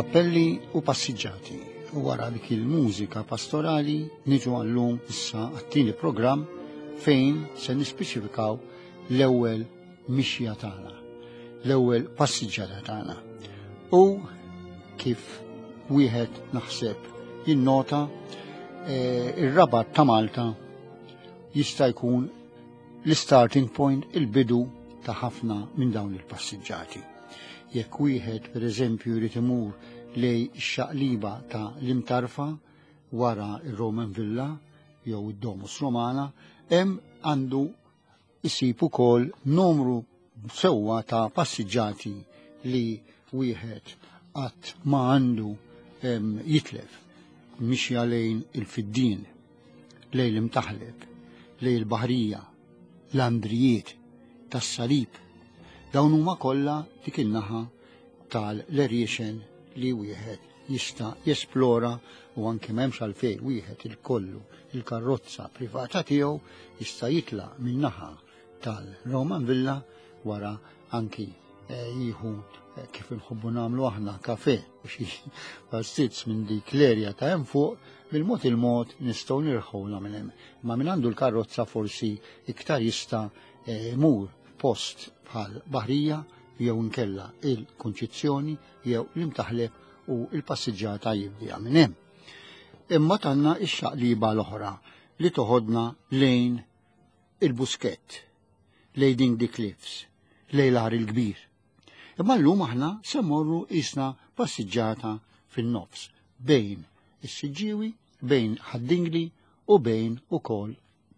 kappelli u passiġġati. U wara dik il-mużika pastorali niġu għallum issa għat-tieni programm fejn se nispeċifikaw l-ewwel mixja tagħna, l-ewwel passiġġata tagħna. U kif wieħed naħseb jinnota ir-Rabat ta' Malta jista' jkun l-starting point, il-bidu ta' ħafna minn dawn il-passiġġati. Jekk wieħed pereżempju jrid imur lej x-xaqliba ta' l-imtarfa wara ir-Roman Villa jew id-Domus Romana, hemm għandu isib ukoll numru sewwa ta' passiġġati li wieħed qatt ma għandu jitlef. Mixja lejn il-Fiddin, lejn l-Imtaħleb, lejn il-Baħrija, l-Andrijiet, tas-Salib. Dawn huma kollha dik in-naħa tal-Lerjexen li wieħed jista' jesplora u anke m'hemmx għalfejn wieħed il-kollu il-karrozza privata tiegħu jista' jitlaq min-naħa tal-Roman Villa wara anki jieħu kif inħobbu nagħmlu aħna kafè biex minn dik l-erja ta' hemm fuq bil-mod il-mod nistgħu nirħulha minn hemm. Ma min għandu l-karrozza forsi iktar jista' mur post bħal Baħrija jew inkella il-Kunċizzjoni jew l-Imtaħleb u l-passiġġata jibdija minn hemm. Imma tanna x-xaqliba l-oħra li toħodna lejn il-Buskett, lejn din the Cliffs, lejn l-Ar il-Kbir. Imma llum aħna se mmorru isna passiġġata fin-nofs bejn is-Siġġiewi, bejn Ħaddingli u bejn ukoll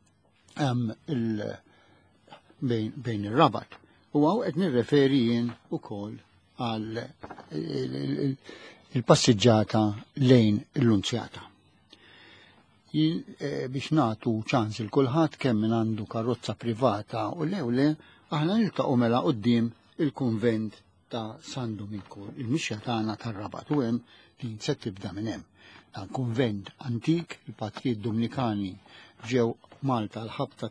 bejn ir-Rabat. U għaw qed nirreferi jien ukoll għal il-passiġġata lejn l-Unzjata. Biex nagħtu ċans il kulħadd kemm min għandu karozza privata u l-ewle aħna niltaqgħu mela quddiem il-kunvent ta' San Domingo, il-mixja tagħna tar-Rabat u hemm din se tibda minn hemm. Dan kunvent antik, il-Patrijiet Dominikani ġew Malta l-ħabta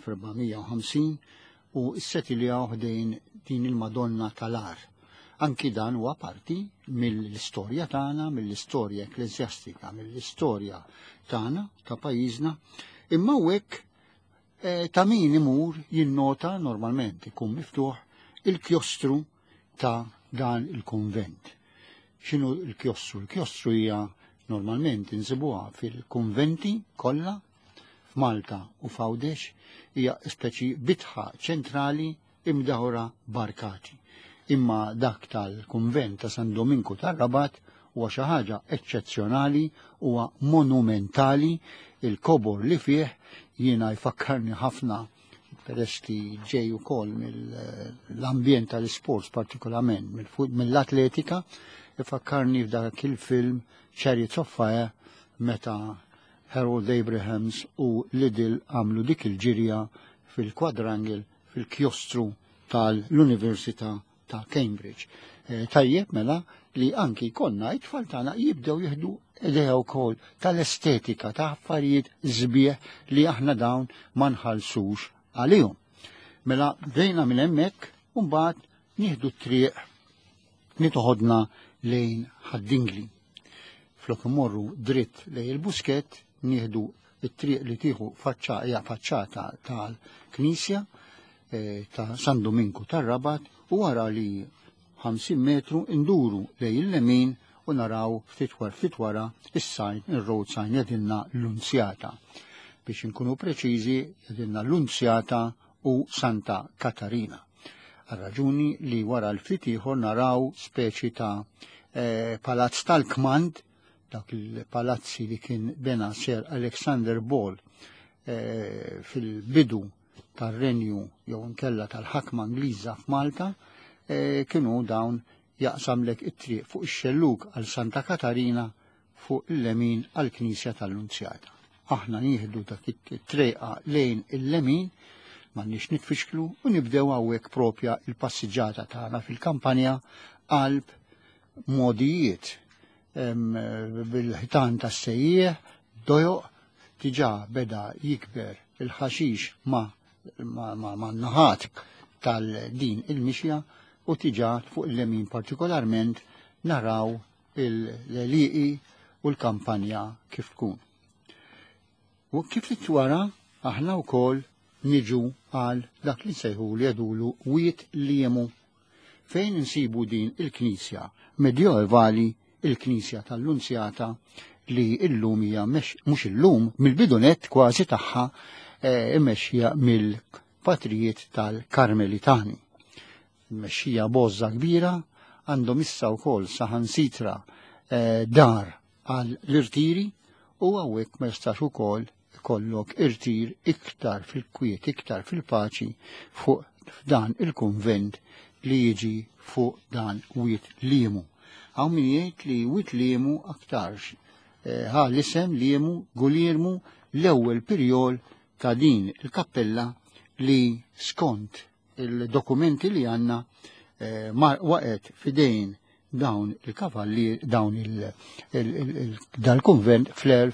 tal-1450 u s-setiljaw ħdejn din il-Madonna tal-Ar. Anki dan huwa parti mill-istorja tagħna, mill-istorja ekklesjastika, mill-istorja tagħna ta' pajjiżna, imma hekk ta' min imur jinnota normalment ikun miftuħ il-kjostru ta' dan il-konvent. X'inhu l-kjostru? Il-kjostru hija normalment insibuha fil-konventi kollha f'Malta u f'Għawdex, hija speċi bitħa ċentrali imdaħura barkati. Imma dak tal-kunvent ta' San Domingo tar-Rabat huwa xi ħaġa eċċezzjonali, huwa monumentali, il-kobor li fih jiena jfakkarni ħafna peress li ġej ukoll mill-ambjent tal-isports partikolarment mill-atletika, ifakkarni f'dak il-film Chariots of Fire meta Harold Abrahams u Liddell għamlu dik il-ġirja fil-quadrangle fil-kjostru tal-Università ta' Cambridge. Tajjeb mela li anki konna it-tfal tagħna jibdew jieħdu idea wkoll tal-estetika ta' affarijiet żbieħ li aħna dawn ma nħallsux għalihom. Mela bdejna minn hemmhekk u mbagħad nieħdu t-triq nitoħodna lejn Ħaddingli. Flok imorru dritt lejn il-Buskett nieħdu it-triq li tieħu faċċata tal-Knisja ta' San Domingo tar-Rabat u wara li 50 metru induru lejn il-lemin u naraw ftit wara is-sajn, ir-road sign jedilna l-Unzjata. Biex inkunu preċiżi jedilna l-Unzjata u Santa Katarina. Għal-raġuni li wara l-ftit ieħor naraw speċi ta' palazz tal-Kmand, dak il-palazzi li kien bena Sir Alexander Ball fil-bidu tar-Renju jew inkella tal-ħakma Ingliża f'Malta, kienu dawn jaqsamlek it-triq fuq ix-xelluk għal Santa Katarina fuq il-lemin għal Knisja tal-Unzjata. Aħna nieħdu dak it-triqa lejn il-lemin, m'għandniex nitfixklu u nibdew hawnhekk propja il-passiġġata tagħna fil-kampanja qalb modijiet bil-ħitan tas-sejjieħ, dojoq diġà beda jikber il-ħaxix ma' naħat tal-din il-mixja u tiġa fuq il-lemin partikolarment naraw l-liqi u l-kampanja kif tkun. U kif li twara aħna wkoll niġu għal dak li sejħu li jadulu wiet liemu fejn insibu din il-Knisja medjoevali, il-Knisja tal-Nunzjata li illum hija mhux illum mill-bidunet kważi tagħha immexxija mill-patrijiet tal-Karmelitani. Mmexxija bożza kbira għandhom issa wkoll saħansitra dar għal l-irtiri u hawnhekk ma jistax ukoll ikollok irtir iktar fil-kwiet, iktar fil-paċi fuq dan il-kunvent li jiġi fuq dan wiet liemu. Hawn min jgħid li wiet liemu aktarx l-isem liemu Guliermu l-ewwel pirjol ta' din il-kappella li skont il-dokumenti li għandna waqgħet fidejn dawn il-kavalli dawn dal-kunvent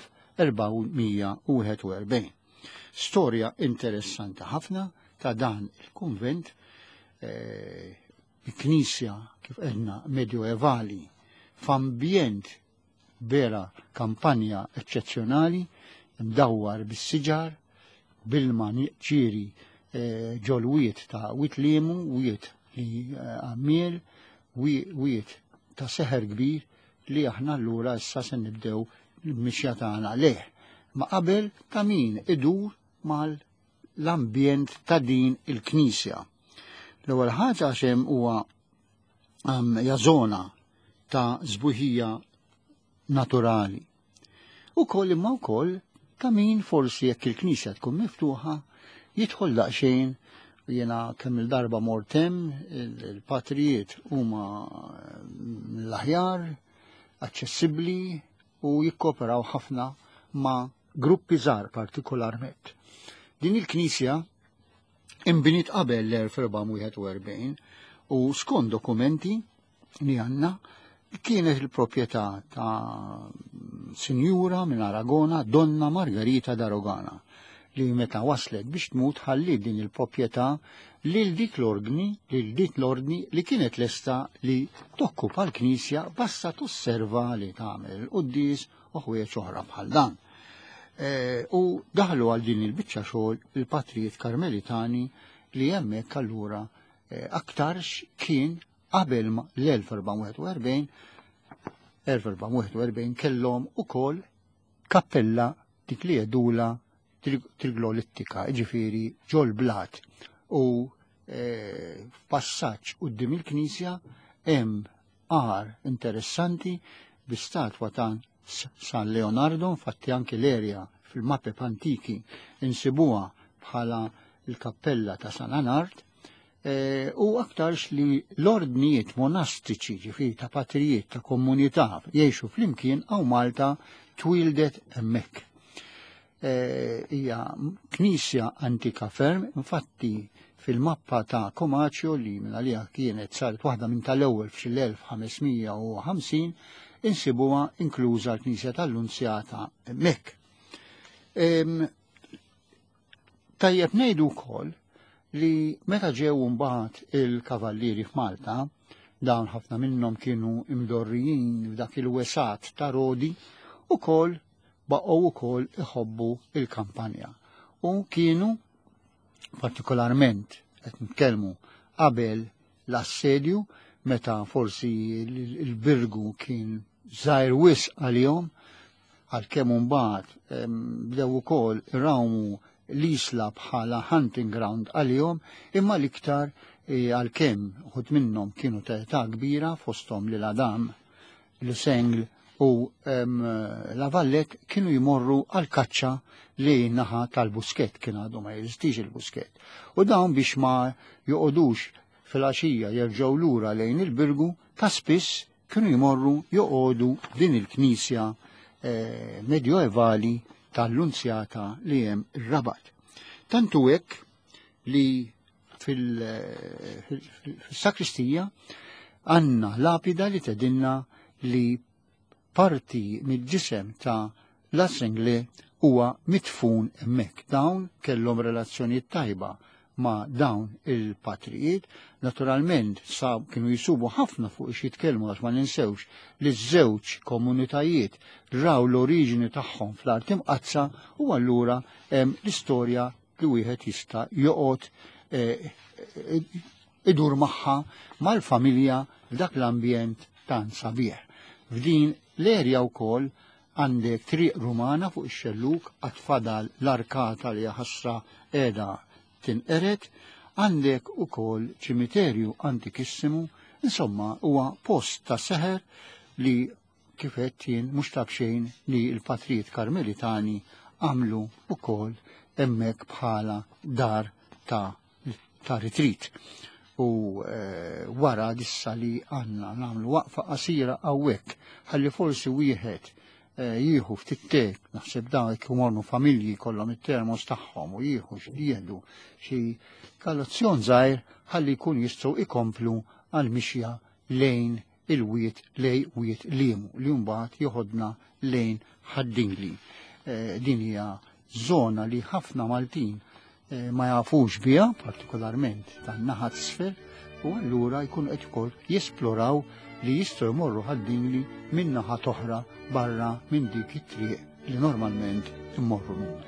fl-1441. Storja interessanti ħafna ta' dan il-kunvent, il-Knisja kif qedna medjoevali f'ambjent vera kampanja eċċezzjonali mdawwar bis-siġar bilma ġieri ġolwiet ta' wiet liemu, wiet li għammiel, wiet ta' seħer kbir li aħna allura issa se nibdew l-mixja tagħna leh. Ma qabel ta' min idur mal-ambjent ta' din il-Knisja. L-ewwel ħaġa xem huwa hija żona ta' żbuħija naturali. Ukoll imma wkoll ta' min forsi jekk il-Knisja tkun miftuħa jidħol daqsxejn jiena kemm il-darba mortem il-patrijiet huma l-aħjar, aċċessibbli u jikkoperaw ħafna ma' gruppi żgħar partikolarment. Din il-Knisja imbiniet qabel l-1441 u skont dokumenti li għandna kienet il-proprjetà ta' sinjura minn Aragona, Donna Margarita d'Aragona, li meta waslet biex tmut ħalli din il-proprjetà lil dik l-ordni li kienet lesta li tokkupa l-Knisja basta tosserva li tagħmel il-qudies u ħwejjeġ oħra bħal dan. U daħlu għal din il-biċċa xogħol il-patrijiet Karmelitani li hemmhekk allura aktarx kien qabel l-1441 kellhom ukoll kappella dik li jedula triglolittika, ġifieri ġol blat u f'passaġġ quddiem il-Knisja hemm għar interessanti bi statwa ta' San Leonardo, infatti anke l-erja fil-mappep antiki insibuha bħala il-kappella ta' San Anart, u aktarx li l-ordnijiet monastiċi ġifieri ta' patrijiet ta' komunità jgħixu flimkien għaw Malta twildet hemmhekk. Hija Knisja antika ferm, infatti fil-mappa ta' Comacchio li minn għalija kienet saret waħda minn tal-ewwel fil-1550 insibuha inkluża l-Knisja tal-Nunzjata hemmhekk. Tajjeb ngħidu wkoll li meta ġew mbagħad il-kavallieri f'Malta, dawn ħafna minnhom kienu imdorrijin f'dak il-wesat ta' Rodi, ukoll baqgħu wkoll iħobbu il-kampanja. U kienu partikolarment qed nitkellmu qabel l-assedju meta forsi il-birgu kien żgħir wisq għalihom għalkemm imbagħad bdew ukoll irawmu l-isla bħala hunting ground għalihom, imma l-iktar għalkemm uħud minnhom kienu ta' età kbira fosthom lil Adam, l-Sengl u l-Avallet kienu jmorru għal kaċċa li naħa tal-Buskett, kien għadu ma jeżistix il-Buskett. U dawn biex ma joqodux fil-għaxija jerġgħu lura lejn il-birgu ta' spiss kienu jmorru joqodu din il-Knisja medjoevali tal-Nunzjata li hemm ir-Rabat. Tantu hekk li fil-sakristija għandna lapida li tedinna li parti mill-ġisem ta' l-Assengle huwa mitfun hemmhekk. Dawn kellhom relazzjonijiet tajba ma' dawn il-patrijiet, naturalment kienu jisubu ħafna fuq ix jitkellmu għax ma ninsewx li ż-żewġ komunitajiet raw l-oriġini tagħhom fl-art imqazza u allura hemm l-istorja li wieħed jista' joqgħod idur magħha mal-familja f'dak l-ambjent tant sabiħ. F'din l-erja wkoll għandek triq rumana fuq ix-xelluk għatfadal l-arkata li ħassra qiegħda tinqered, għandek ukoll ċimiterju antikissimu, insomma huwa post ta' seħer li kif qed jien mhux tab xejn li l-patrijiet Karmelitani għamlu ukoll hemmhekk bħala dar ta' ritrit. U wara dissa li għandna nagħmlu waqfa qasira hawnhekk ħalli forsi wieħed jieħu ftit tek, naħseb dawk imornu familji kollhom it-termos tagħhom u jieħu jieħdu xi kalozzjon żgħir ħalli jkun jistgħu ikomplu għal mixja lejn il-wiet wiet liemu li mbagħad joħodna lejn Ħaddingli. Din hija żona li ħafna Maltin ma jafux biha, partikolarment tan-naħa t'isfel, u allura jkunu qed ukoll jesploraw li jistgħu jmorru Ħaddingli minn naħa oħra barra minn dik it-triq li normalment immorru minna.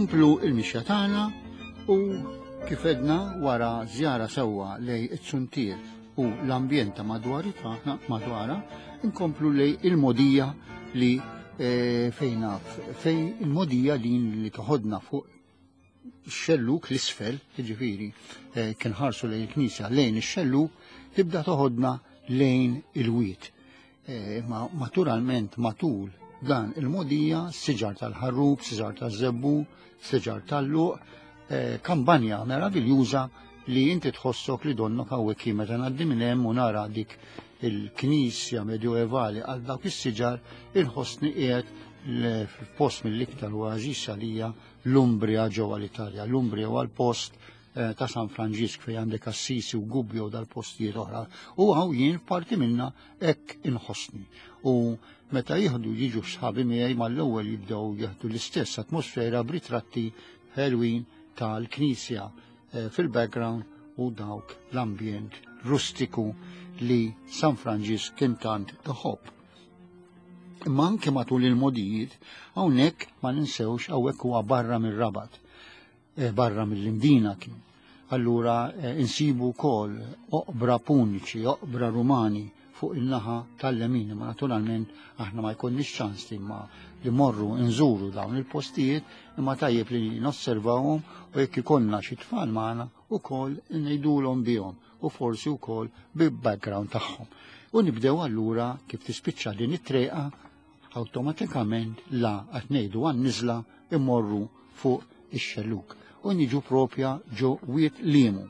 Inkomplu il-mixja tagħna u kif edna wara żjara sewwa lej it-Suntir u l-ambjent ta' madwara, inkomplu lej il-modija li fejn il-modija li toħodna fuq xelluk l-isfel, ġifiri, kien ħarsu lejn il-Knisja lejn ix-xelluk, tibda toħodna lejn il-wiet. Naturalment matul dan il-modija, siġar tal-ħarrub, siġar tal-żebbu, siġar tal-luq, kampanja meraviljuża li inti tħossok li donnok hawnhekk meta ngħaddi minn hemm u nara dik il-Knisja medjoevali għal dawk is-siġar inħossni qiegħed f'post mill-iktar u għażiż għalija l-Umbria ġewwa l-Italja. L-Umbria huwa l-post ta' San Franġisk fejn għandek Assisi u Gubbio dal-postijiet oħra. U għaw jien parti minna hekk inħossni. U meta jiġu sħabi miegħi mal-ewwel jibdew jieħdu l-istess atmosfera b'ritratti ħelwin tal-Knisja fil-background u dawk l-ambjent rustiku li San Franġisk kien tant iħobb. Imma anke matul il-modijiet hawnhekk ma ninsewx hawnhekk huwa barra mir-Rabat, barra mill-Imdina kien. Allura insibu wkoll oqbra puniċi, oqbra rumani fuq il-naħa tal-lemin, ma naturalment aħna ma jkollniex ċans li morru nżuru dawn il-postijiet, imma tajjeb li nosservawhom u jekk ikollna xi tfal magħna wkoll ngħidulhom bihom u forsi wkoll bil-background tagħhom. U nibdew allura kif tispiċċa din it-treqa awtomatikament la qed ngħidu għan-niżla immorru fuq ix-xelluk u niġu propja ġo wiet liemu.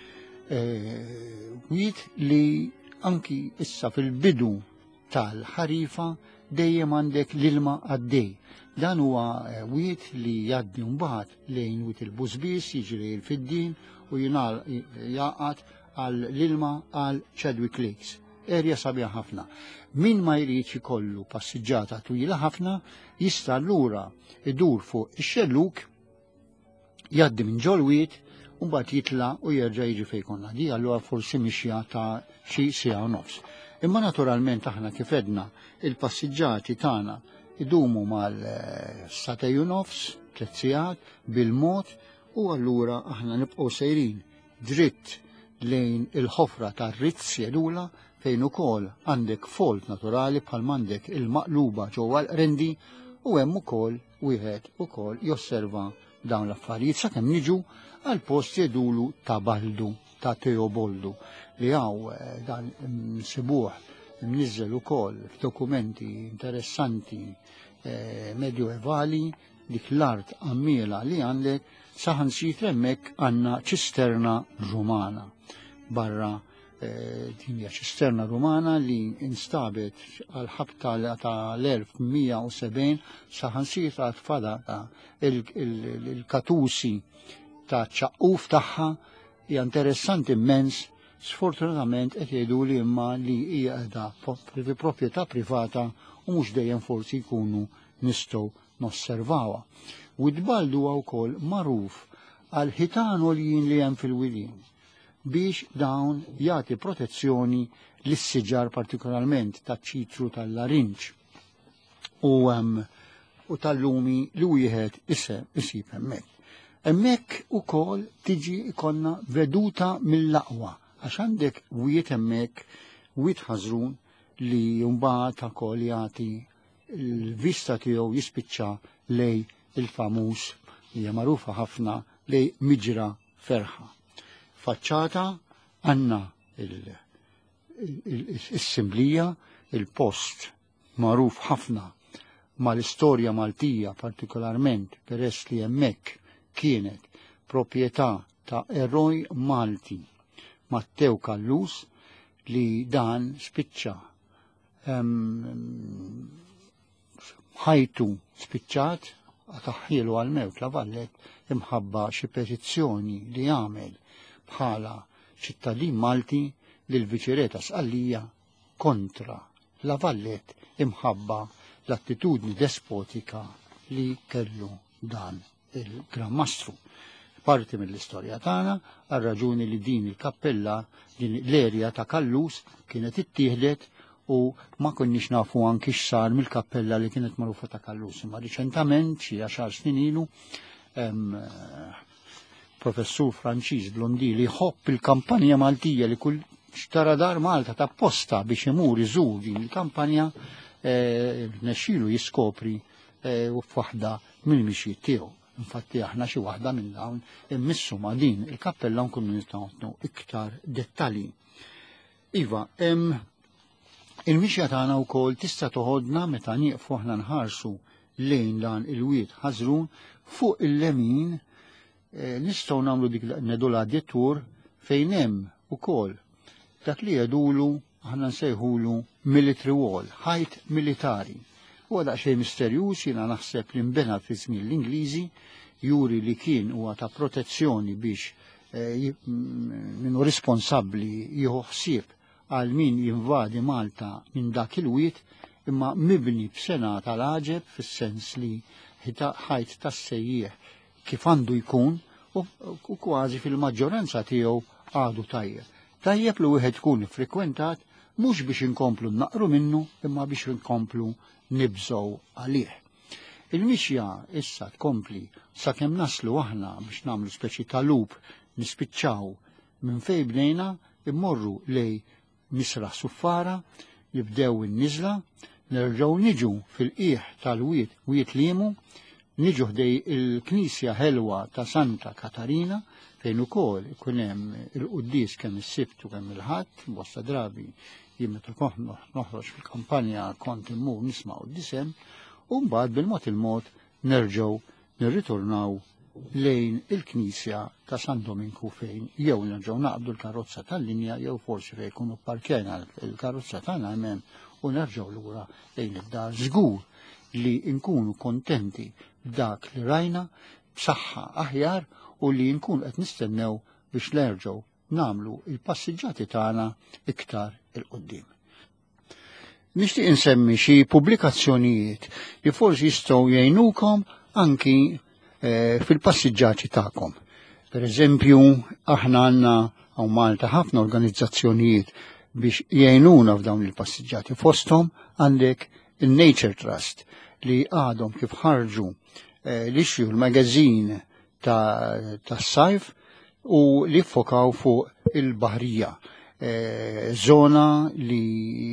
Wiet li anki issa fil-bidu tal-ħarifa dejjem għandek l-ilma għaddej. Dan huwa wiet li jgħaddi mbagħad lejn wiet il-Busbis, jiġi lejn fid-din u jaqgħad għal l-ilma għal Chadwick Lakes. Erja sabiħa ħafna. Min ma jrid ikollu passiġġata twila ħafna jista' allura idur fuq ix-xelluk jgħaddi minn ġolwiet u mbagħad jitla' u jerġa' jiġi fejn konna. Di allura forsi mixja ta' xi siegħa u nofs. Imma naturalment aħna kif edna il-passiġġati tagħna idumu mal-satej u nofs, 3 sigħat bil-mod u allura aħna nibqgħu sejrin dritt lejn il-ħofra tar-Rizz jedula fejn ukoll għandek folt naturali bħal m'għandek il-maqluba ġewwa l-Qrendi u hemm ukoll wieħed ukoll josserva dawn l-affarijiet sakemm niġu għal post jedulu ta' Baldu, ta' Teoboldu li hawn dan nsibuh imniżżel ukoll f'dokumenti interessanti medjoevali dik l-art għammiela li għandek saħansitra hemmhekk għandna ċisterna Rumana. Barra din hija ċisterna Rumana li instabet għal ħabta tal-1170 saħansitra tfada il-katusi ta' ċaqquf tagħha hija interessanti immens. Sfortunatament qed jgħiduli imma li hija qiegħda proprjetà privata u mhux dejjem forsi jkunu nistgħu nosservawha. U d-Baldu huwa wkoll magħruf għal ħitan għoljin li hemm fil-wilien biex dawn jagħti protezzjoni lis-siġar partikolarment taċ-ċitru tal-larinġ u tal-lumi li wieħed isib hemmhekk. Hemmhekk ukoll tiġi ikonna veduta mill-aqwa għax għandek wiet hemmhekk wiet ħażrun li mbagħad ukoll jagħti l-vista tiegħu jispiċċa lej il-famuż li hija magħrufa ħafna lej Miġra Ferħa. Faċċata għandna is-Simblija, il-post magħruf ħafna mal-istorja Maltija partikolarment peress li hemmhekk kienet proprjetà ta' eroj Malti Matteo Kallus li dan spiċċa ħajtu spiċċat għataħħielu għal-mewt la Vallet imħabba xi petizzjoni li għamel bħala ċittadin Malti lil viċireta Sqallija kontra la Vallet imħabba l-attitudni despotika li kellu dan il-Gran Mastru. Parti mill-istorja tagħna għal raġuni li din il-kappella, din l-erja ta' Kallus kienet ittieħdet u ma konniex nafu anki x'sar mill-kappella li kienet magħrufa ta' Kallus. Imma riċentament xi 10 snin ilu professur Franċiż Blondi li jħobb il-kampanja Maltija li kull xtara dar Malta ta' posta biex imur iżur din il-kampanja nexxielu jiskopri u f'waħda mill-mixjiet tiegħu. Infatti aħna xi waħda minn dawn immissu ma' din il-kappella nkunu nistgħu iktar dettalji. Iva, il-mixja tagħna wkoll tista' toħodna meta nieqfu aħna nħarsu lejn dan il-wied ħażrun fuq il-lemin nistgħu nagħmlu dik nedula dettur fejn hemm ukoll dak li jedulu aħna nsejħulu military wall, ħajt militari. Huwa daqsxejn misterjuż jiena naħseb li nbena fi żmien l-Ingliżi juri li kien huwa ta' protezzjoni biex minnu responsabbli jieħu ħsieb għal min jinvadi Malta minn dak il-wied imma mibni b'sena tal-aġeb fis-sens li ħajt tas-sejjieħ kif għandu jkun u kważi fil-maġġoranza tiegħu għadu tajjeb. Tajjeb li wieħed tkun frekkwentat mhux biex inkomplu naqru minnu imma biex inkomplu nibżgħu għalih. Il-mixja issa tkompli sakemm naslu aħna biex nagħmlu speċi ta' lup nispiċċaw minn fejn bdejna immorru lej Misra Suffara nibdew in-niżla nerġgħu niġu fil-qiegħ tal-wied wied liemu niġu ħdej il-Knisja Ħelwa ta' Santa Katarina fejn ukoll ikun hemm il-quddies kemm is-sibt u kemm il-ħadd, bosta drabi jien meta noħroġ fil-kampanja kont immur nisma' quddisem u mbagħad bil-mod il-mod nerġgħu nirritornaw lejn il-Knisja ta' San Dominku fejn jew nerġgħu naqbdu l-karozza tal-linja jew forsi fejn jkunu parkjena l-karozza tagħna hemm u nerġgħu lura lejn id-dar żgur li nkunu kontenti b'dak li rajna b'saħħa aħjar u li nkun qed nistennew biex nerġgħu nagħmlu il-passiġġati tagħna iktar il-qudiem. Nixtieq insemmi xi pubblikazzjonijiet li forsi jistgħu jgħinukom anki fil-passiġġati tagħkom. Pereżempju, aħna għandna hawn Malta ħafna organizzazzjonijiet biex jgħinuna f'dawn il-passiġġati fosthom għandek il-Nature Trust li għadhom kif ħarġu l-issue l-magazzin tas-sajf u li fokaw fuq il-baħrija. Zona li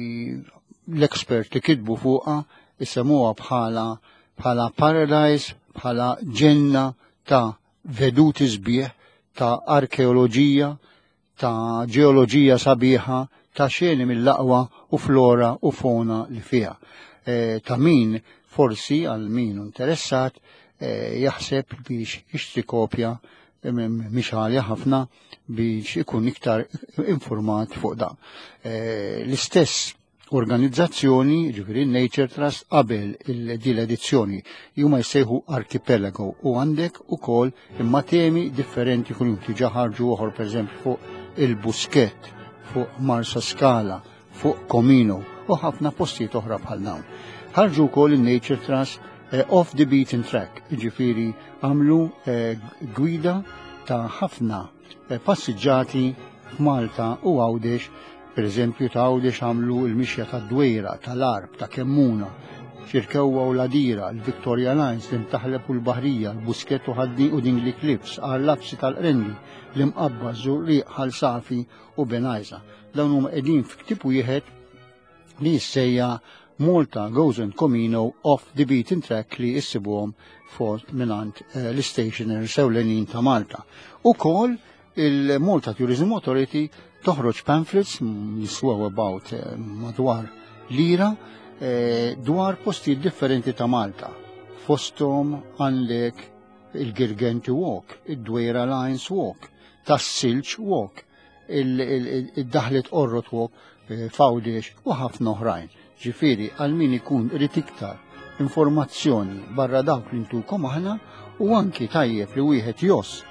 l-expert li kitbu fuqha isemmuha bħala paradise, bħala ġenna ta' veduti sbieħ, ta' arkeoloġija, ta' ġeoloġija sabiħa, ta' xeni mill-aqwa u flora u fauna li fiha. Ta' min forsi għal min interessat jaħseb biex jixtri kopja mhix għalja ħafna biex ikun iktar informat fuq da. L-istess organizzazzjoni, ġifieri Nature Trust, qabel din l-edizzjoni huma jsejħu Archipelago u għandek ukoll imma temi differenti kuljum diġà ħarġu oħor pereżempju fuq il-Buskett, fuq Marsa Scala, fuq Comino u ħafna postijiet oħra bħal dawn. Ħarġu wkoll il-Nature Trust off the beaten track, ġifieri għamlu gwida ta' ħafna passiġġati f'Malta u Għawdex. Per eżempju ta' Għawdex għamlu l-mixja ta' Dwejra, tal-Arb, ta' Kemmuna, Ċirkewwa u Ladira, l-Victoria Lines, l-Imtaħleb u l-Baħrija, l-Buskett u ħaddi u din l-Eclipse, għall-Lapsi tal-Qrendi, l-Imqabba, Żurriq, Ħalsafi u Benajza. Dawn huma qegħdin f'ktib wieħed li jissejja Malta Goes and Comino off the beaten track li jissibuhom fort minant l-stationer sewlenin ta' Malta. Ukoll il-Malta Tourism Authority toħroġ pamphlets jiswaw about madwar lira dwar postijiet differenti ta' Malta. Fosthom għandek il-Girgenti Walk, id-Dwejra Lines Walk, tas-Silġ Walk, id-Daħlet Orrot Walk, Fawdex u ħafna oħrajn. Ġifieri għal min ikun rid iktar informazzjoni barra dawk li ntukom aħna u anki tajjeb li wieħed joss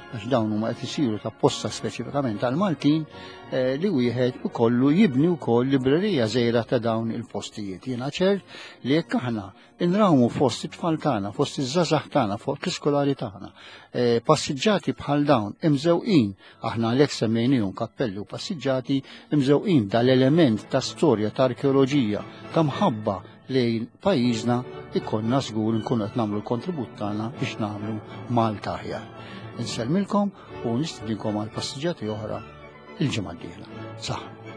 għax dawn huma qed isiru ta' posta speċifikament għal Maltin li wieħed ikollu jibni wkoll librerija żgħira ta' dawn il-postijiet. Jiena ċert li jekk aħna inrawmu fost it-tfal tagħna, fost iż-żażagħ tagħna, fost l-iskolari tagħna, passiġġati bħal dawn imżewqin, aħna għalhekk semmejnihom kappelli u passiġġati imżewqin dal-element ta' storja, ta' arkeoloġija, ta' mħabba lejn pajjiżna ikonna żgur nkunu qed nagħmlu l-kontribut tagħna biex nagħmlu Malta aħjar. Insellmilkom u nistidinkom għal passiġġati oħra il-ġimgħa d-dieħla. Saħ.